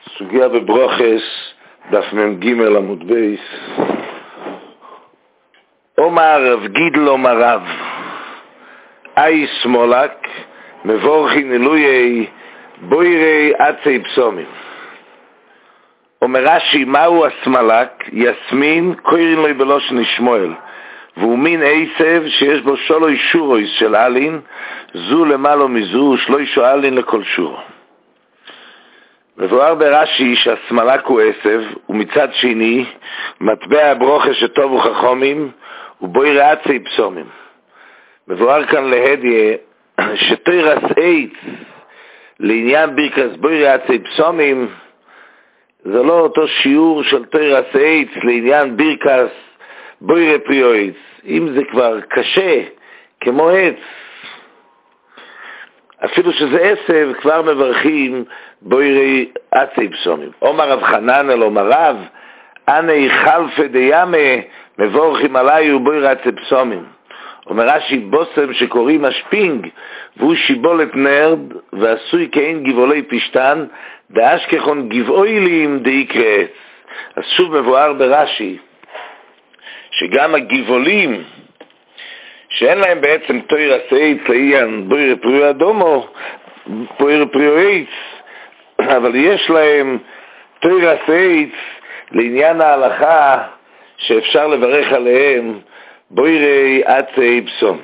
סוגיה בברוכס, דף מ"ג עמוד בייס. אומר רב גידל אומר רב, אי שמאלק, מבורכי נלויי בוירי עצי פסומים. אומר רש"י, מהו השמאלק? יסמין, קוראים לו בלושן שמואל, והוא מין עשב שיש בו שלוש שורויס של אלין, זו למעלה מזו, שלוש אלין לכל שורו. מבואר ברש"י שהשמאלק הוא עשב, ומצד שני מטבע הברוכה שטובו חכמים ובוירי עצי פסומים. מבואר כאן להדיה שתירס עץ לעניין ברכס בוירי עצי פסומים זה לא אותו שיעור של תירס עץ לעניין ברכס בוירי פריועץ. אם זה כבר קשה כמו עץ, אפילו שזה עשב, כבר מברכים בוירי עצי פסומים. אומר רב חנן אומר רב, אני חלפה דיאמה מבורכים עליי ובוירי עצי פסומים. אומר רש"י, בוסם שקוראים השפינג והוא שיבולת נרד ועשוי כאין גבעולי פשטן דאשכחון גבעוילים דאיקרא עץ. אז שוב מבואר ברש"י שגם הגבעולים שאין להם בעצם תוירס עץ לעניין בוירי פריוע דומו, בוירי פריועץ, אבל יש להם תוירס עץ לעניין ההלכה שאפשר לברך עליהם בוירי עצי פסום.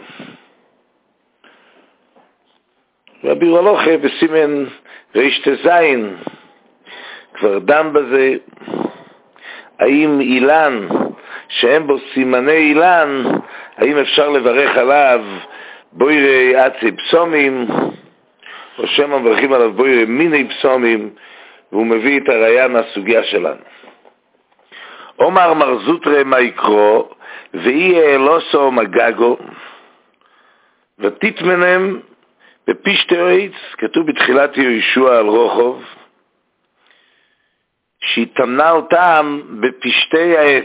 רבי הלוכה בסימן רשתזין כבר דם בזה, האם אילן שאין בו סימני אילן, האם אפשר לברך עליו בוירי עצי פסומים, או שהם מברכים עליו בוירי מיני פסומים, והוא מביא את הראיה מהסוגיה שלנו. אומר מר זוטרא מה יקרו, ואי אלוסו מגגו, ותתמנם בפשטי עץ, כתוב בתחילת יהושע על רוחוב, שהתאמנה אותם בפשטי העץ.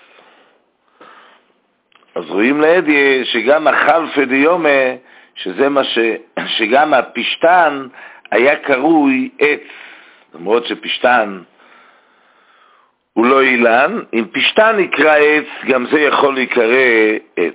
אז רואים לידי שגם החלפה דיומה, שזה מה שגם הפשטן היה קרוי עץ, למרות שפשטן הוא לא אילן, אם פשטן נקרא עץ, גם זה יכול להיקרא עץ.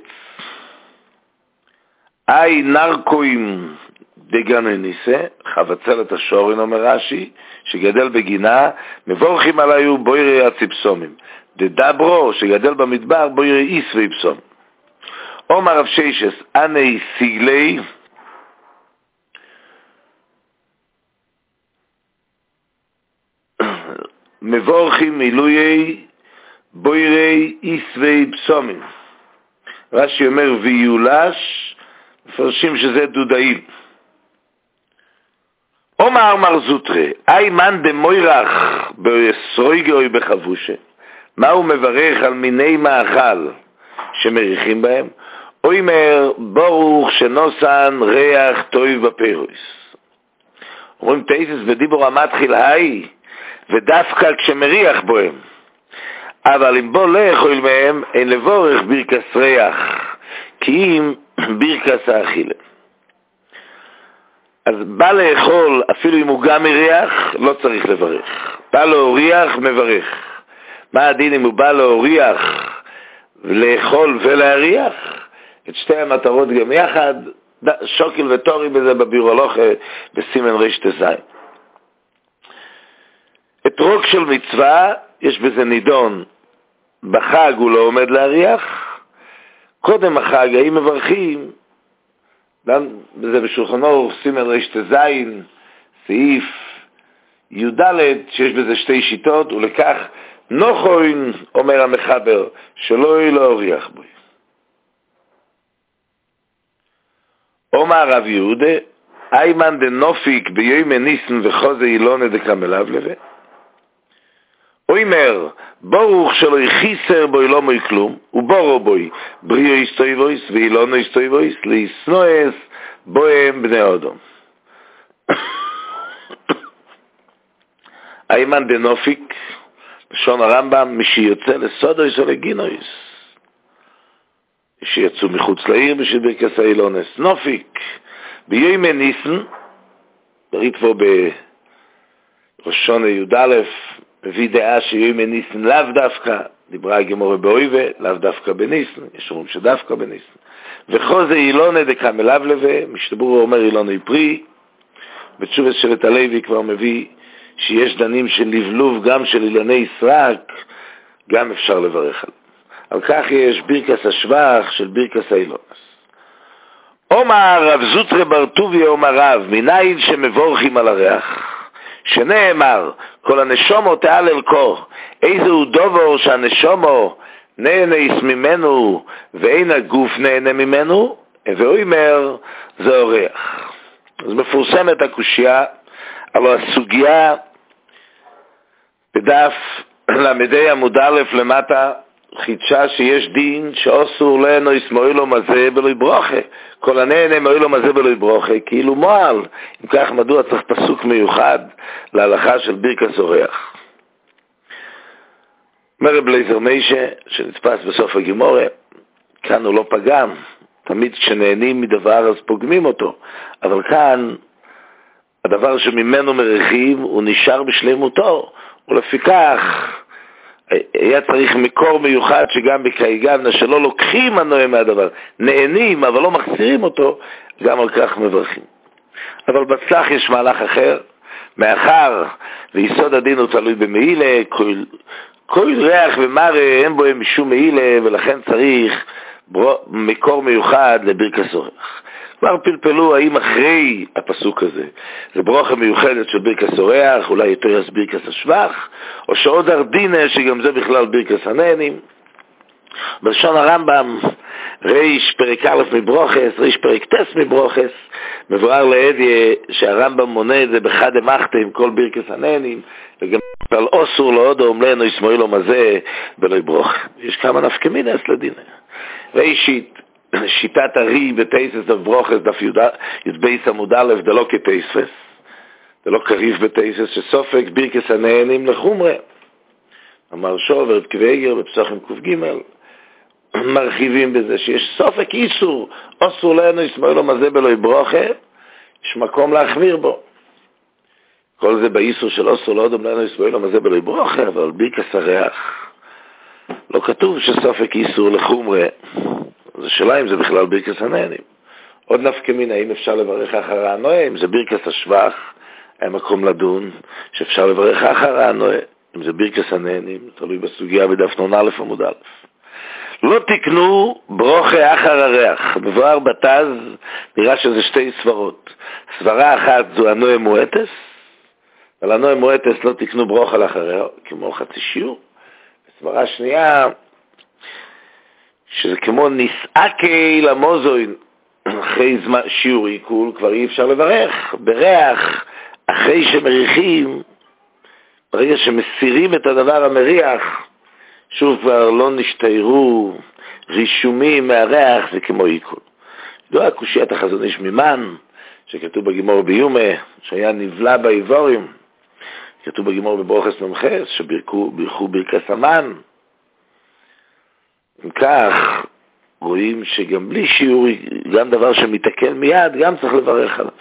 אי נרקוים דגנניסה, חבצלת השורן אומר רש"י, שגדל בגינה, מבורכים עליו בוירי עצי פסומים. דדברו, שגדל במדבר, בוירי איס ויפסום. אומר רב ששס, אני סיגלי, מבורכים מילויי בוירי איס ויפסומים. רש"י אומר ויולש, מפרשים שזה דודאיל. אומר מר זוטרא, אי מן דמוירח בסרויגה או בחבושה, מה הוא מברך על מיני מאכל שמריחים בהם? אומר ברוך שנוסן ריח טוב בפירוס. אומרים תאיסס בדיבור המתחיל אי, ודווקא כשמריח בוהם, אבל אם בוא לאכול מהם אין לבורך ברכס ריח, כי אם ברכס האכילה. אז בא לאכול, אפילו אם הוא גם מריח, לא צריך לברך. בא להוריח, מברך. מה הדין אם הוא בא להוריח, לאכול ולהריח? את שתי המטרות גם יחד, שוקל וטורי בזה בביאור הלוכה, בסימן רשתזין. אתרוג של מצווה, יש בזה נידון, בחג הוא לא עומד להריח, קודם החג, האם מברכים, זה בשולחן אורוך, סימן רשתזין, סעיף י"ד, שיש בזה שתי שיטות, ולכך נוחוין, אומר המחבר, שלא להוריח בו. אומר רב יהודה, איימן דנופיק ביומי ניסן וחוזה אילונה דקרמלב לבה. אומר, ברוך שלא יחיסר בו לא מוי כלום, ובורו בוי בריאו יסטויבויס ואילונו יסטויבויס, ליסנועס בוהם בני אודום. איימן דנופיק, בשון הרמב"ם, מי שיוצא לסודויס או לגינויס, שיצאו מחוץ לעיר בשביל ברכס האילונס. נופיק, ביומי ניסן, ברית פה ראשון י"א, מביא דעה שיהיו מניסן לאו דווקא, דיברה הגמורה באויבה, לאו דווקא בניסן, יש אומרים שדווקא בניסן. וכל זה אילונה דקה מלבלבה, משתבור אומר אילונה פרי, בתשובס של הלוי כבר מביא שיש דנים של לבלוב גם של אילוני סרק, גם אפשר לברך עליו. על כך יש ברכס השבח של ברכס האילונס. אומר רב זוטרא בר טוביה אומר רב, מניין שמבורכים על הריח, שנאמר, כל הנשומו תעלל כה, איזהו דובר שהנשומו נהנס ממנו ואין הגוף נהנה ממנו, והוא אומר, זה אורח. אז מפורסמת הקושיה, אבל הסוגיה בדף למדי עמוד א' למטה, חידשה שיש דין שאוסור לאנוס מועילו מזה בלוי ברוכה, כל הנהנה מועילו מזה בלוי ברוכה, כאילו מועל. אם כך, מדוע צריך פסוק מיוחד להלכה של ברכס אורח? אומר רב אליעזר מיישה, שנתפס בסוף הגמורה, כאן הוא לא פגם, תמיד כשנהנים מדבר אז פוגמים אותו, אבל כאן הדבר שממנו מרחים הוא נשאר בשלמותו, ולפיכך היה צריך מקור מיוחד שגם בקייגבנה שלא לוקחים הנועה מהדבר, נהנים אבל לא מחסירים אותו, גם על כך מברכים. אבל בצלח יש מהלך אחר, מאחר ויסוד הדין הוא תלוי במעילה, כל ריח ומראה אין בו משום מעילה, ולכן צריך מקור מיוחד לברכס אורח. כבר פלפלו האם אחרי הפסוק הזה זה ברוכה מיוחדת של ברכס אורח, אולי יותר יש ברכס השבח, או שעוד ארדינה שגם זה בכלל ברכס הנהנים. בלשון הרמב"ם, ריש פרק א' מברוכס, ריש פרק טס מברוכס, מבואר לעדיה שהרמב"ם מונה את זה בחד המחתה עם כל ברכס הנהנים, וגם על אוסור לאודום לנו ישמעו לו מזה ולא יברוך. יש כמה נפקמינס לדינה. ראשית, שיטת הרי בתייסס ברוכס דף י"ב עמוד א' דלא כתייסס, דלא קריב בתייסס שסופק ברכס הנהנים לחומרה. אמר שובר את קוויגר בפסוחים ק"ג, מרחיבים בזה שיש סופק איסור, אוסור לנו ישמעו לו מזה ולא יברוך, יש מקום להחמיר בו. כל זה באיסור של אוסור לאודום לנו ישמעו לו מזה ולא יברוך, אבל ברכס הריח לא כתוב שסופק איסור לחומרה. זו שאלה אם זה בכלל ברכס הנהנים. עוד נפקמין, האם אפשר לברך אחר הנועה, אם זה ברכס השבח, היה מקום לדון שאפשר לברך אחר הנועה, אם זה ברכס הנהנים, תלוי בסוגיה בדף נ"א עמוד א'. לא תקנו ברוכה אחר הריח. מבואר בתז, נראה שזה שתי סברות. סברה אחת זו הנועה מועטס, על הנועה מועטס לא תקנו ברוכה לאחריה, כמו חצי שיעור. סברה שנייה, שזה כמו נסעקי למוזוין, אחרי שיעור עיכול כבר אי אפשר לברך. בריח, אחרי שמריחים, ברגע שמסירים את הדבר המריח, שוב כבר לא נשתיירו רישומים מהריח, זה כמו עיכול. זו הקושיית החזון איש ממן, שכתוב בגמור ביומה, שהיה נבלה באיבורים, כתוב בגמור בברוכס נמחס, שבירכו ברכס המן. אם כך, רואים שגם בלי שיעור, גם דבר שמתקל מיד, גם צריך לברך עליו.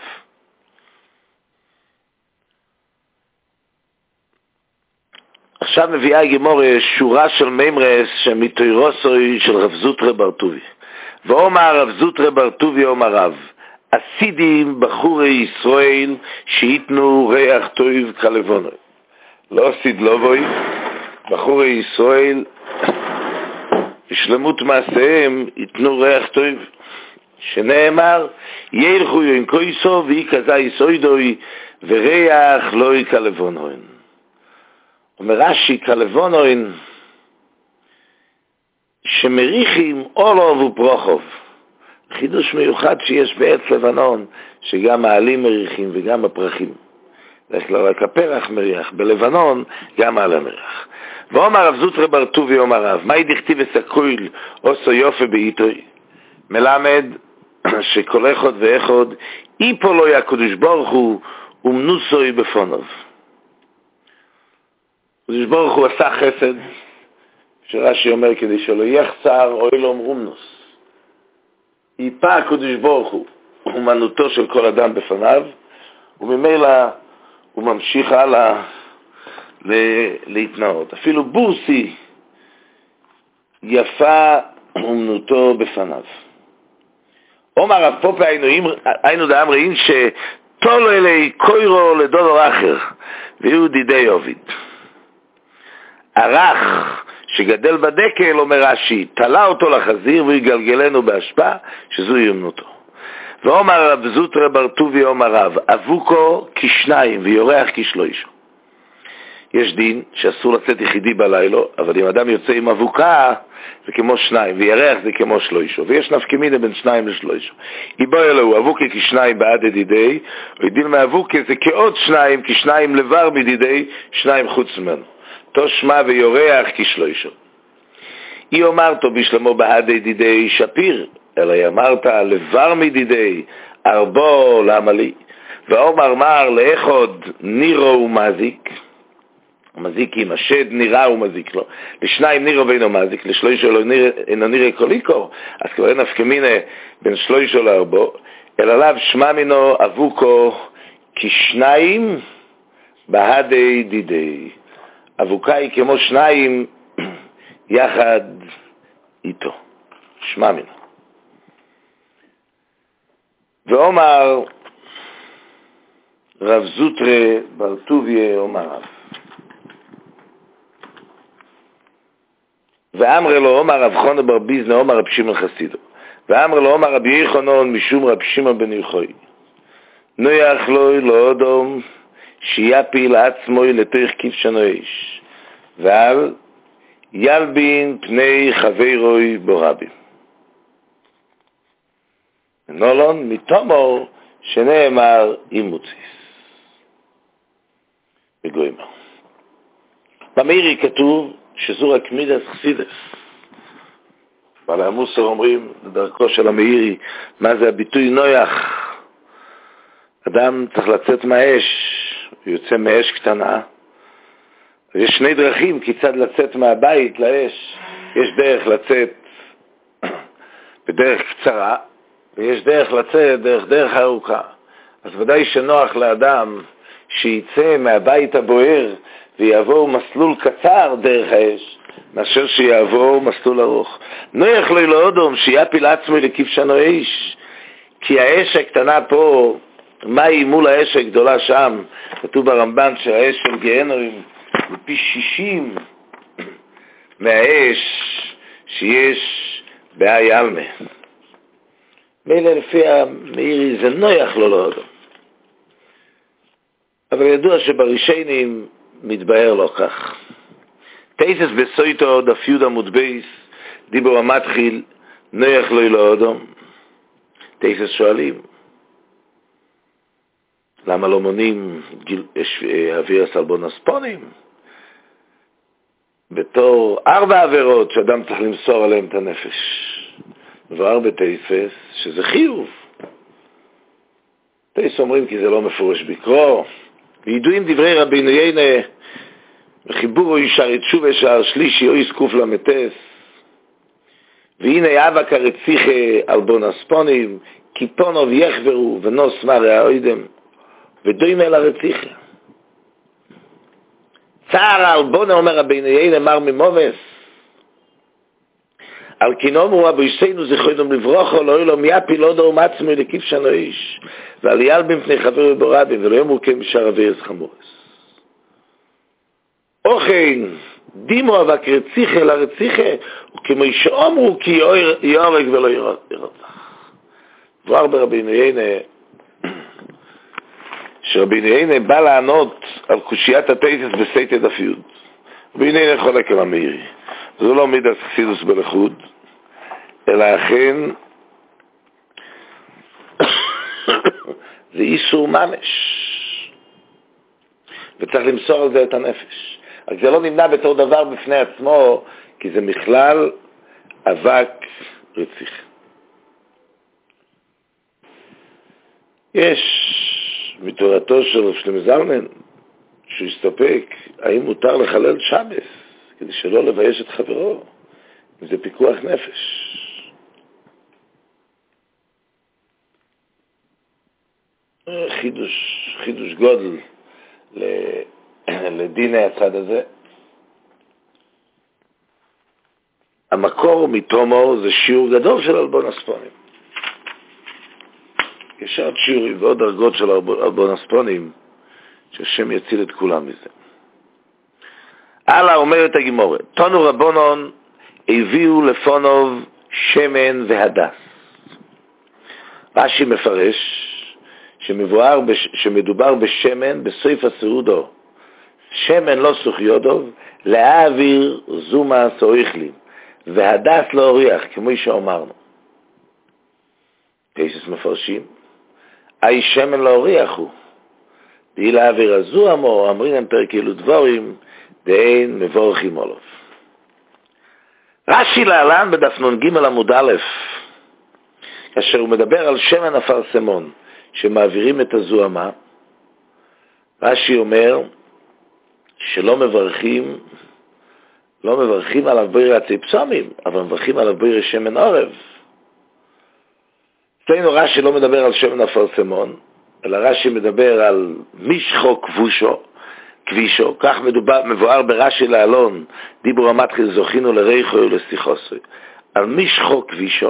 עכשיו מביאה הגמורה שורה של מימרס שמתוירוסוי של רב זוטרא בר טוביה. ואומר רב זוטרא בר טוביה אומר רב, אסידים בחורי ישראל שיתנו ריח טוב כלבונוי. לא אסיד לא בוי, בחורי ישראל בשלמות מעשיהם יתנו ריח טוב, שנאמר ילכו ינקויסו ואי כזה יסוידוי וריח לא יקלבונוי. אומר רש"י, כלבונוין שמריחים אולוב ופרוחוב, חידוש מיוחד שיש בעץ לבנון, שגם העלים מריחים וגם הפרחים. יש לו רק הפרח מריח, בלבנון גם העלה מריח. ואומר רב זוטרא בר טוביה אומר רב, מהי דכתיב וסקויל עושו יופי בעיתוי? מלמד שכל אחד ואחד איפו לו הקדוש ברוך הוא ומנוסוי בפונוב. הקדוש ברוך הוא עשה חסד, שרש"י אומר כדי שלא יחסר אוי לו רומנוס. איפה הקדוש ברוך הוא אומנותו של כל אדם בפניו, וממילא הוא ממשיך הלאה להתנאות. אפילו בורסי יפה אומנותו בפניו. אומר רב פופה היינו דאמרין שתולו אלי קוירו לדודו אחר, והוא דידי עוביד. הרך שגדל בדקל, אומר רש"י, תלה אותו לחזיר ויגלגלנו בהשפעה, שזו יומנותו. ואומר רב זוטרא בר טוביה אומר רב, אבוקו כשניים ויורח כשלושה. יש דין שאסור לצאת יחידי בלילה, אבל אם אדם יוצא עם אבוקה, זה כמו שניים, וירח זה כמו שלושה. ויש נפקא מינה בין שניים לשלושה. איבו אלוהו, אבוקה כשניים בעד ידידי, ודין מאבוקה זה כעוד שניים, כשניים לבר מדידי, שניים חוץ ממנו. תושמע ויורח כשלושה. היא אומרתו בשלמו בעד ידידי שפיר, אלא היא אמרת לבר מדידי, ארבו למה לי. ואומר מר לאחוד נירו ומזיק, מזיק עם השד נראה ומזיק לו, לשניים נירו ואינו מזיק, לשלושה אינו נראה קוליקו, אז כבר אין נפקא מינה בין שלושה לארבו, אלא לאו שמע מינו אבוקו כשניים בהדי דידי. אבוקה היא כמו שניים יחד איתו, שמע מינו. ואומר רב זוטרא בר טוביה אומר רב, ואמר לו אומר רב חונה בר ביזנא אומר רב שמעון חסידו, ואמר לו אומר רבי יוחנן משום רב שמעון בן יוחאי, נויח לו לאודום שיפיל עצמו לתוך כבשנו איש, ועל ילבין פני חברוי בו רבים. נולון מתומור שנאמר אימוציס. בגוימר. במאירי כתוב שזו רק מידס חסידס. בעלי המוסר אומרים לדרכו של המאירי, מה זה הביטוי נויח? אדם צריך לצאת מהאש, הוא יוצא מאש קטנה. יש שני דרכים כיצד לצאת מהבית לאש. יש דרך לצאת בדרך קצרה, ויש דרך לצאת דרך ארוכה. אז ודאי שנוח לאדם שיצא מהבית הבוער ויעבור מסלול קצר דרך האש, מאשר שיעבור מסלול ארוך. נוח לו לאודום שיפיל עצמו לכבשנו איש, כי האש הקטנה פה, מהי מול האש הגדולה שם? כתוב ברמב"ן שהאש של גיהנום הוא פי 60 מהאש שיש בהאי עלמא. מילא לפי המאירי זה נוח לו לאודום. אבל ידוע שבראשונים מתבהר לו כך. תייסס בסויטו דף י' עמוד בייס, דיבור המתחיל, נוח לו לאודום. תייסס שואלים, למה לא מונים אוויר סלבון הספונים? בתור 4 עבירות שאדם צריך למסור עליהם את הנפש. דבר בתייסס שזה חיוב. תייסס אומרים כי זה לא מפורש בקרוא. וידועים דברי רבינו יינה, וחיבורו ישר תשובה שער שלישי או יסקוף למטס, והנה אבק הרציחה על בון הספונים, קיפונוב יחברו ונוס מראה האוידם, ודוים אל הרציחה. צער על בונה אומר רבינו יינה מר ממובס, על כינומרו אבו ישנו זכוינום לברוכו לא אילום יפיל עוד אום עצמו לכבשנו איש, ועל ילבים פני חברו ברבים ולא יאמרו כן בשאר אבירס חמורס. אוכן דימו אבק רציחה לרציחה, וכמו שאומרו כי יורג ולא ירצח. דבר ברבינו יינה, שרבינו יינה בא לענות על קושיית התייסס בסייטה דף י'. רבינו יינה חולק על המאירי. זו לא מידס חסידוס בלחוד, אלא אכן זה איסור ממש. וצריך למסור על זה את הנפש. רק זה לא נמנע בתור דבר בפני עצמו, כי זה מכלל אבק רציח. יש מתורתו של רב שלמה זלמן, שהוא הסתפק, האם מותר לחלל שבס, כדי שלא לבייש את חברו. זה פיקוח נפש. חידוש גודל לדיני הצד הזה. המקור מתומו זה שיעור גדול של אלבון הספונים. יש עוד שיעורים ועוד דרגות של אלבון הספונים, שהשם יציל את כולם מזה. הלאה אומרת הגימורה, תונו רבונון הביאו לפונוב שמן והדס. רש"י מפרש שמדובר בשמן בסוף הסעודו, שמן לא סוכיודוב, להעביר זומה סויכלים, והדס לא אוריח, כמו שאומרנו. פייסס מפרשים, אי שמן לא אוריח הוא, די להעביר הזומו, אמרינם פרק אלו דבורים, דאין מבורכים עולוב. רש"י להלן בדף נ"ג עמוד א', כאשר הוא מדבר על שמן אפרסמון, שמעבירים את הזוהמה, רש"י אומר שלא מברכים, לא מברכים עליו ביר הציפסומים, אבל מברכים עליו ביר שמן עורב. אצלנו רש"י לא מדבר על שמן אפרסמון, אלא רש"י מדבר על משחו כבישו, כך מבואר ברש"י לאלון, דיבור המתחיל זוכינו לריחו ולשיחוסו, על משחו כבישו.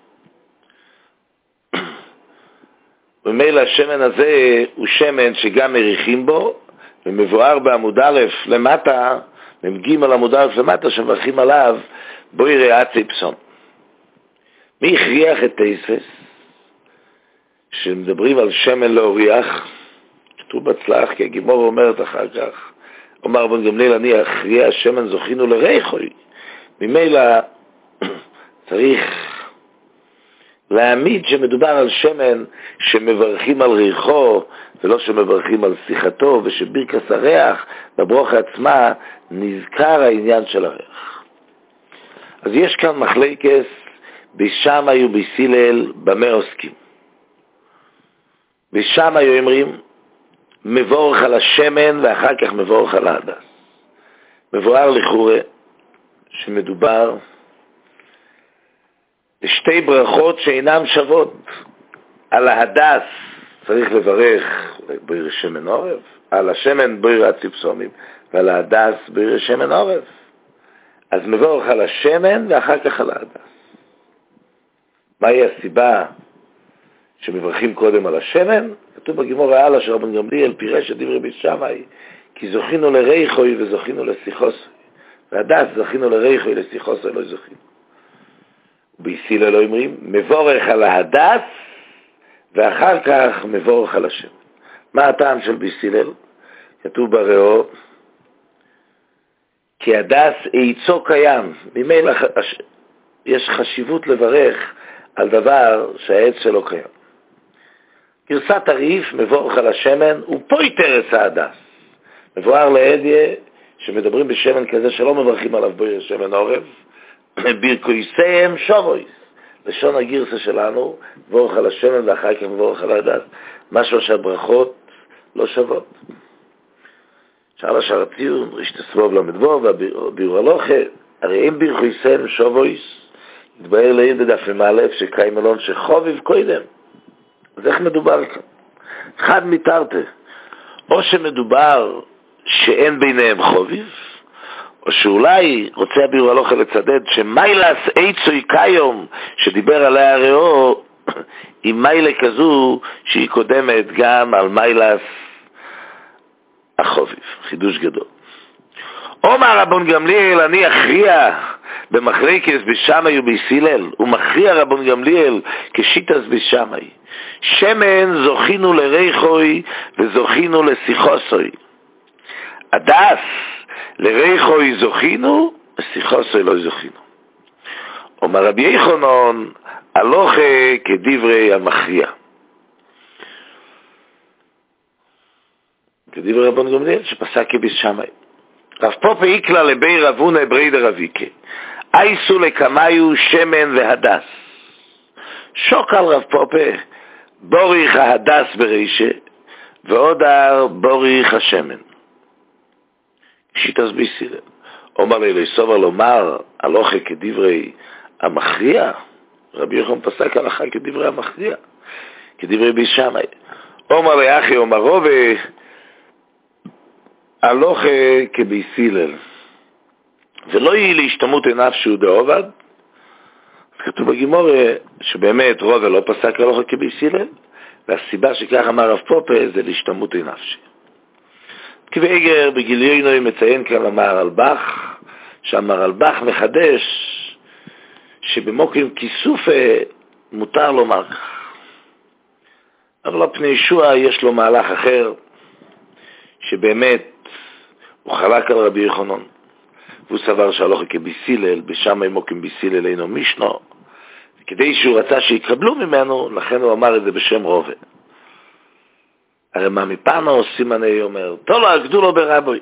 ומילא השמן הזה הוא שמן שגם מריחים בו, ומבואר בעמוד א' למטה, ממגים על עמוד א' למטה, שמברכים עליו בו יראה ציפסון. מי הכריח את תייסס? שמדברים על שמן להוריח, כתוב בצלח, כי הגימור אומרת אחר כך, אומר בן גמליאל, אני הכריע שמן זוכינו לריחוי. ממילא צריך להעמיד שמדובר על שמן שמברכים על ריחו, ולא שמברכים על שיחתו, ושברכס הריח, בברוך עצמה, נזכר העניין של הריח. אז יש כאן מחלקס, בשמאי ובסילל, במה עוסקים. בשמאי אומרים, מבורך על השמן, ואחר כך מבורך על ההדס. מבואר לכאורה, שמדובר בשתי ברכות שאינן שוות. על ההדס צריך לברך ביר שמן עורב, על השמן ביר הציפסומים, ועל ההדס ביר שמן עורב. אז מבורך על השמן ואחר כך על ההדס. מהי הסיבה שמברכים קודם על השמן? כתוב בגימור העלה של רבן גמליאל, פירש את דברי בית שמאי, כי זוכינו לריחוי וזוכינו לשיחוסוי. והדס זוכינו לריחוי לשיחוסוי לא זוכינו. ביסילה לא אומרים, מבורך על ההדס, ואחר כך מבורך על השמן. מה הטעם של ביסילל? כתוב בראו, כי הדס עצו קיים, ממילא יש חשיבות לברך על דבר שהעץ שלו קיים. גרסת הריף, מבורך על השמן, הוא פויטרס ההדס. מבואר לעדיה, שמדברים בשמן כזה שלא מברכים עליו ביר שמן עורב, בירקויסם שובויס. לשון הגרסה שלנו, מבורך על השמן ואחר כך מבורך על ההדס. משהו שהברכות לא שוות. שאלה שרציון, רשתסבוב למדבוב, והביאור הלוכה, הרי אם בירקויסם שובויס, התבהר לעיד בדף למעלף שקיים אלון שחוביב קודם. אז איך מדובר כאן? אחד מתרתה, או שמדובר שאין ביניהם חוביב, או שאולי רוצה הביאור הלוכה לצדד שמיילס עצוי קיום שדיבר עליה ראו היא מיילה כזו שהיא קודמת גם על מיילס החוביב. חידוש גדול. אומר רבן גמליאל, אני אכריע במחלקס בשמאי ובסילל, ומכריע רבן גמליאל כשיטס בשמאי. שמן זוכינו לריחוי וזוכינו לשיחוסוי. הדס לריחוי זוכינו, ושיחוסוי לא זוכינו. אומר רבי יחנון, הלוכה כדברי המכריע. כדברי רבן גמליאל שפסק בשמאי. רב פופה איקלה לבי רבונה ברידה רביקה. אייסו לקמיו שמן והדס. שוקל רב פופה בוריך ההדס ברישה, ועודר בוריך השמן. שיטס ביסילל. אומר לי סובר לומר, הלוכה כדברי המכריע. רבי יוחנן פסק הלכה כדברי המכריע. כדברי בשמאי. אומר לי אחי, אומר רובה, הלוך כביסילל, ולא יהיה להשתמות נפשו דעובד. כתוב בגימור שבאמת רובה לא פסק הלוך כביסילל, והסיבה שכך אמר רב פופה זה להשתמות נפשי. כבאגר בגיליונוי מציין כאן המהרלב"ח, שהמהרלב"ח מחדש שבמוקרים כיסופה מותר לומר כך. אבל על פני ישוע יש לו מהלך אחר, שבאמת הוא חלק על רבי יוחנן, והוא סבר שהלוך כביסילל, בשם מוקרים ביסילל אינו משנו, כדי שהוא רצה שיקבלו ממנו, לכן הוא אמר את זה בשם רובה. הרי מה מפנו סימני אומר, תולו אגדו לו ברבוי.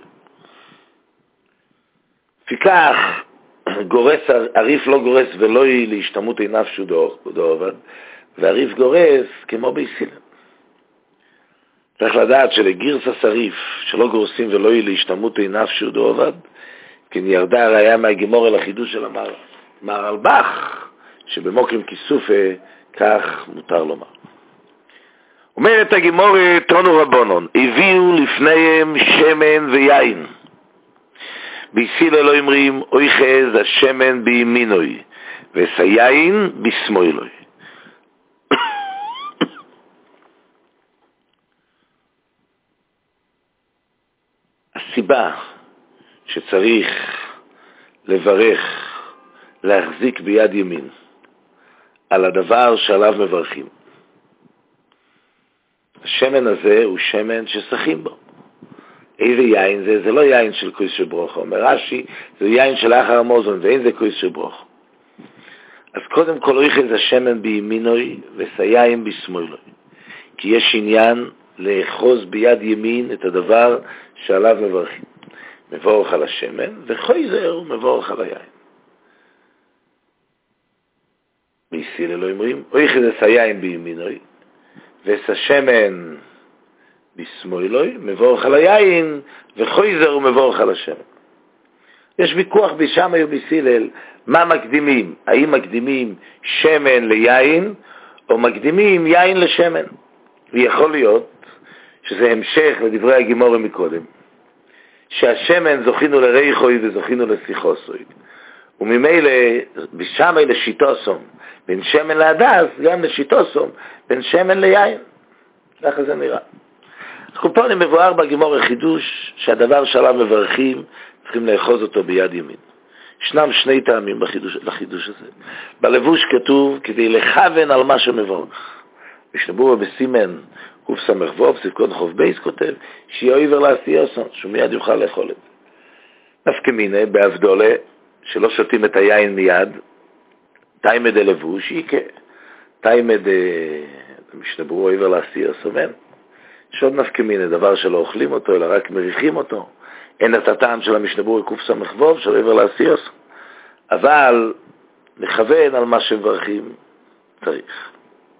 פיקח גורס, עריף לא גורס ולא יהיה להשתמות נפשו דעובד, ועריף גורס כמו ביסילל. צריך לדעת שלגירסס עריף שלא גורסים ולא יהיה להשתמות נפשו דעובד, כן ירדה הראיה מהגימור אל החידוש של המהרלב"ח, שבמוקרים כיסופה כך מותר לומר. אומרת הגימור תונו רבונון, הביאו לפניהם שמן ויין. ביסילל לא אומרים, אוי חז השמן בימינוי, והיין בשמאלוי. הסיבה שצריך לברך, להחזיק ביד ימין, על הדבר שעליו מברכים. השמן הזה הוא שמן ששחים בו. איזה יין זה? זה לא יין של כוס של ברוך. אומר רש"י, זה יין של אחר המוזון, ואין זה כוס של ברוך. אז קודם כל הוא יחד השמן בימינוי, וסייעים בשמאלוי. כי יש עניין לאחוז ביד ימין את הדבר שעליו מברכים. מבורך על השמן, וחויזר מבורך על היין. ביסילל לא אומרים, או יחד הסייעים בימינוי, והשמן בשמאלוי, מבורך על היין, וחויזר ומבורך על השמן. יש ויכוח בשמאי ובסילל, מה מקדימים? האם מקדימים שמן ליין, או מקדימים יין לשמן? ויכול להיות שזה המשך לדברי הגימור מקודם, שהשמן זוכינו לריחוי וזוכינו לשיחוסוי. וממילא בשמאי לשיטוסום, בין שמן להדס, גם לשיטוסום, בין שמן ליין. ככה זה נראה. הקופונים מבואר בגימור החידוש, שהדבר שעליו מברכים, צריכים לאחוז אותו ביד ימין. ישנם שני טעמים לחידוש הזה. בלבוש כתוב, כדי לכוון על מה שמברך. משנבורה בסימן, קוף סמך ווב, סיפקון חוב בייס כותב, שיהיה עיוור לעשייסון, שהוא מיד יוכל לאכול את זה. נפקמינה, באבדולה, שלא שותים את היין מיד, תיימד הלבוש, איקה. תיימד, משנבורה עיוור לעשייסון, יש עוד נפקמינה, דבר שלא אוכלים אותו, אלא רק מריחים אותו. אין את הטעם של המשנבור קוף סמך ווב, של עבר לעשייס. אבל לכוון על מה שמברכים צריך.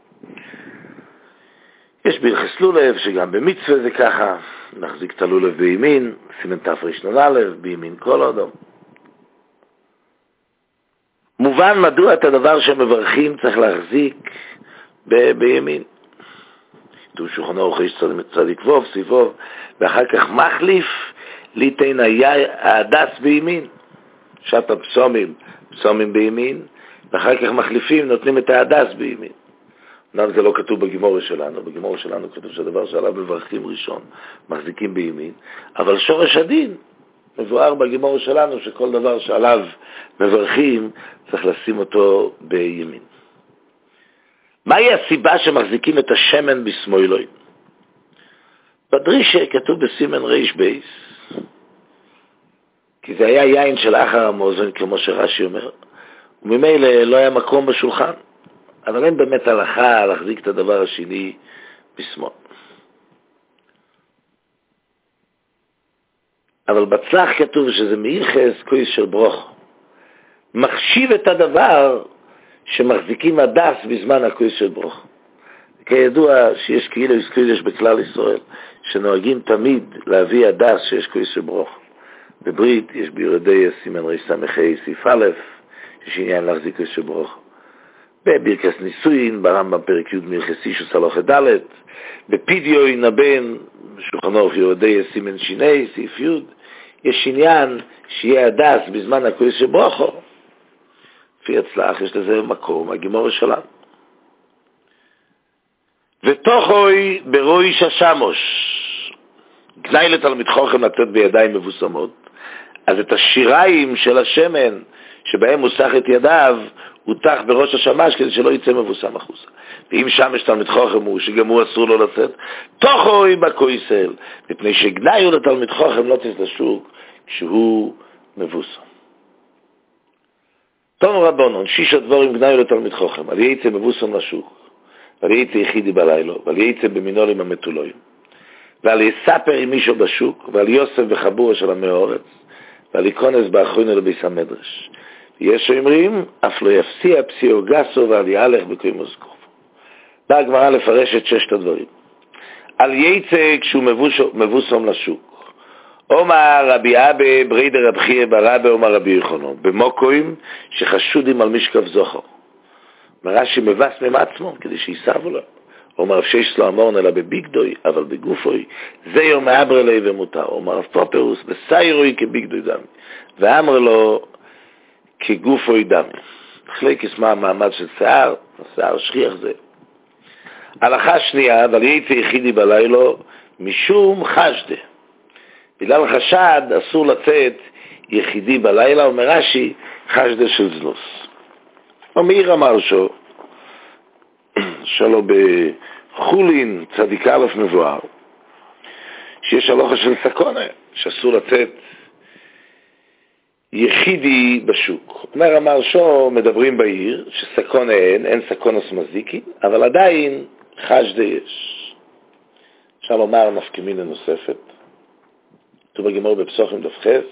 יש בהלכות לולב, שגם במצווה זה ככה, נחזיק את הלולב בימין, סימן תר"נ, בימין כל אדם. מובן מדוע את הדבר שמברכים צריך להחזיק בימין. כתוב שולחן ערוך איש צדיק ווב, סיבוב, ואחר כך מחליף ליתן ההדס בימין. שעת הפסומים, פסומים בימין, ואחר כך מחליפים, נותנים את ההדס בימין. אמנם זה לא כתוב בגימור שלנו, בגימור שלנו כתוב שהדבר שעליו מברכים ראשון, מחזיקים בימין, אבל שורש הדין מבואר בגימור שלנו שכל דבר שעליו מברכים צריך לשים אותו בימין. מהי הסיבה שמחזיקים את השמן בשמאלוי? בדרישה כתוב בסימן ריש בייס, כי זה היה יין של אחר המוזן, כמו שרש"י אומר, וממילא לא היה מקום בשולחן, אבל אין באמת הלכה להחזיק את הדבר השני בשמאל. אבל בצלח כתוב שזה מייחס כויס של ברוך, מחשיב את הדבר שמחזיקים הדס בזמן הכויס של ברוך. כידוע שיש כאילו יש בכלל ישראל, שנוהגים תמיד להביא הדס שיש כויס של ברוך. בברית יש ביורדי סימן ריש סמכי סעיף א', יש עניין להחזיק כויס של ברוך. בברכס נישואין, ברמב"ם פרק י' מלכסי שסלוחת ד', בפידיו ינבן, בשולחן ערוך יהודי סימן שיני, סעיף י', יש עניין שיהיה הדס בזמן הכוס שברוכו, לפי הצלח יש לזה מקום, הגימורה שלנו. ותוכוי ברויש השמוש, גנאי לתלמיד חוכם לתת בידיים מבוסמות, אז את השיריים של השמן שבהם מוסך את ידיו, הוא תח בראש השמש כדי שלא יצא מבוסם החוצה. ואם שם יש תלמיד חוכם הוא, שגם הוא אסור לו לצאת, תוכוי בכויסל, מפני שגנאי הוא לתלמיד חוכם לא תצא לשוק כשהוא מבוסם. תונו רבונון, שיש הדבורים גנאי הוא לתלמיד חוכם, על יצא מבוסם לשוק, ועל יצא יחידי בלילו, ועל יצא במינולים המתולויים, ועל יספר עם מישהו בשוק, ועל יוסף וחבורה של המאורץ, ועל יקונס באחרונו לביס המדרש. יש שאומרים, אף לא יפסיע פסיעו גסו ועל יהלך בקוי מוזקוף. באה הגמרא לפרש את ששת הדברים. על יצא כשהוא מבוסם לשוק. אומר רבי אבא ברידר רב חייא ברבא אומר רבי יוחנן, במוקוים שחשודים על משקף זוכר. מרש"י מבסם עצמו כדי שיסרבו לו. אומר רב שיש לו אמורן אלא בביגדוי, אבל בגופוי, זה יום מעבר לי ומותר. אומר רב פופרוס, בסיירוי כביגדוי דמי. ואמר לו, כגופוי דמי. חלקס מה המעמד של שיער, שיער שכיח זה. הלכה שנייה, אבל יצא יחידי בלילו, משום חשדה. בגלל חשד אסור לצאת יחידי בלילה, אומר רש"י, חשדה של זנוס. ומאיר אמר שלו בחולין צדיק א' מבואר, שיש הלוכה של סקונה, שאסור לצאת יחידי בשוק. אמר מדברים בעיר, שסקונה אין סקונוס מזיקי, אבל עדיין חשדה יש. אפשר לומר נפקמינה נוספת, כתוב בגמרא בפסוחים דף חס,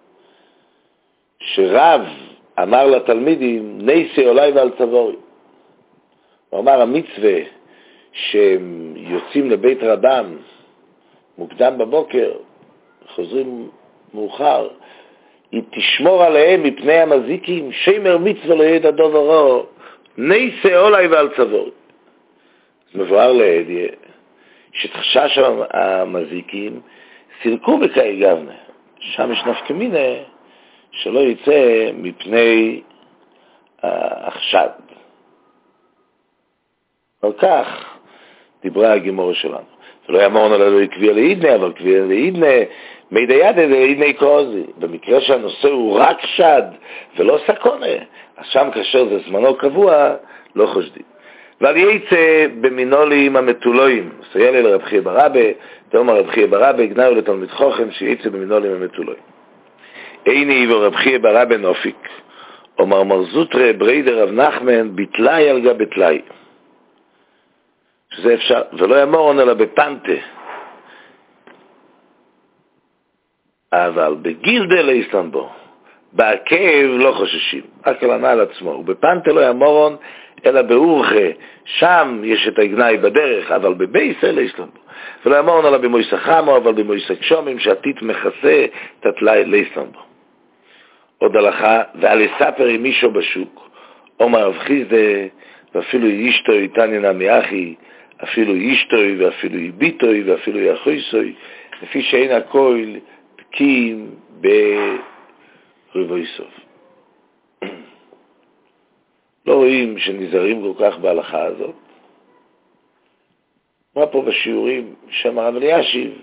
שרב אמר לתלמידים, נסי אולי ועל צבורי. הוא אמר, המצווה שהם יוצאים לבית רבם מוקדם בבוקר, חוזרים מאוחר, היא תשמור עליהם מפני המזיקים, שמר מצווה לא ידע דוברו, נסי אולי ועל צבורי. מבואר לידי, שתחשש המזיקים, סילקו בקאי גבנה. שם יש נפקמינה, שלא יצא מפני החשד. על כך דיברה הגימורה שלנו. ולא יאמרנו לה לא יקביע לעידנה, אבל קביע לעידנה, מידי ידה לעידנה קרוזי. במקרה שהנושא הוא רק שד ולא סקונה, אז שם כאשר זה זמנו קבוע, לא חושדים. ועל יצא במינולים המתולויים, סייע לי לרב חייא ברבא, תאמר רב חייא ברבא, גנאי לתלמיד חוכם שיצא במינולים המתולויים. איני ורב חייא ברבא נופיק, אומר מרזוטרה ברידר רב נחמן, ביטלאי על גב ביטלאי. שזה אפשר, ולא ימורון אלא בפנטה. אבל בגילדה לא יסלם בו, בעקב לא חוששים, רק על הנעל עצמו, ובפנטה לא ימורון אלא באורחה, שם יש את הגנאי בדרך, אבל בבייסה לא יסלם בו. ולא ימורון אלא במויסה חמו, אבל במויסה קשומים, שעתית מכסה תתלאי לא יסלם בו. עוד הלכה, ועל יספר עם מישהו בשוק, אומר רב חיסדא, ואפילו ישתו איתנינא מאחי, אפילו ישתוי ואפילו יביטוי ואפילו יחויסוי, לפי שאין הכל תקים ברבוי סוף. לא רואים שנזהרים כל כך בהלכה הזאת. מה פה בשיעורים שם הרב אלישיב,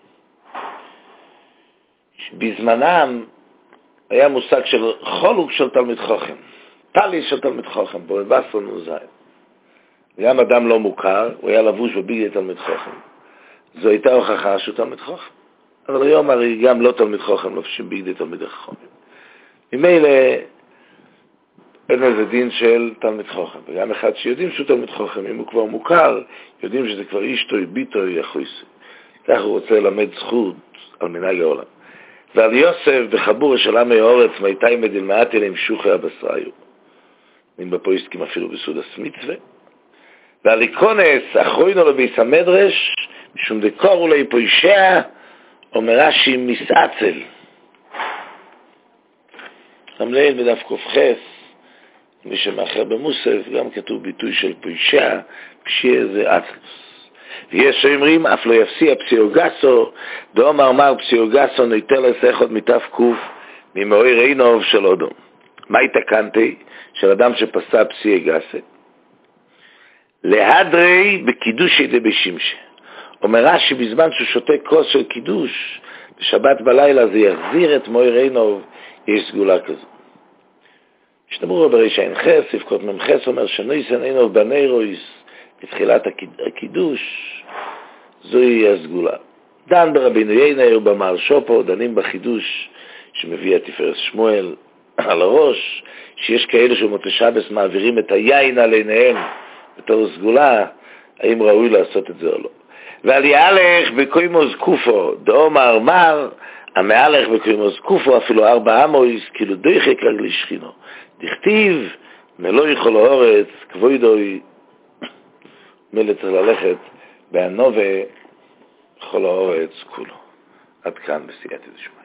בזמנם היה מושג של חולוק של תלמיד חוכם, טלי של תלמיד חוכם, בו מבסון וזין. גם אדם לא מוכר, הוא היה לבוש בביגדי תלמיד חוכם. זו הייתה הוכחה שהוא תלמיד חוכם. אבל היום הרי גם לא תלמיד חוכם, לובשים ביגדי תלמיד חוכם. ממילא אין איזה דין של תלמיד חוכם. וגם אחד שיודעים שהוא תלמיד חוכם, אם הוא כבר מוכר, יודעים שזה כבר אישתוי, ביטוי, יחויסי. כך הוא רוצה ללמד זכות על מנהג העולם. ועל יוסף בחבורה של עמי האורץ, מייטי מדלמאתי להם שוחי הבשריו. אם בפויסקים אפילו בסוד הסמצווה. ועל איקונס, אחרוינו לביס המדרש, משום דקור אולי פוישע, אומר רש"י מסעצל. המליל בדף קופחס, מי שמאחר במוסף, גם כתוב ביטוי של פוישה, פשיע זה אצלוס. ויש שאומרים, אף לא יפסיע פסיוגסו, דאמר מר פסיוגסו נויטל לסחוד מתף קוף, ממאוי רינוב של אודום. מה התקנתי? של אדם שפסע פסיוגסו. להדרי בקידושי דבשימשה. אומר רש"י, בזמן שהוא שותה כוס של קידוש, בשבת בלילה זה יחזיר את מאוי רינוב, יש סגולה כזו. שתמרו בריש אין חס, ספקות ממחס אומר שנויסן אינוב בנירויס, בתחילת הקידוש, זוהי הסגולה. דן ברבינו ינאי ובמעל שופו, דנים בחידוש שמביא התפארת שמואל על הראש, שיש כאלה שמוצא שבס מעבירים את היין על עיניהם בתור סגולה, האם ראוי לעשות את זה או לא. ועל יהלך בקוימוז קופו, דאמר מר, המהלך בקוימוז קופו, אפילו 4 עמויס, כאילו דויחק רגלי שכינו. דכתיב, מלא יכול האורץ, כבודוי, מלא צריך ללכת, בהנובה, כל האורץ כולו. עד כאן בסייעתא דשמיא.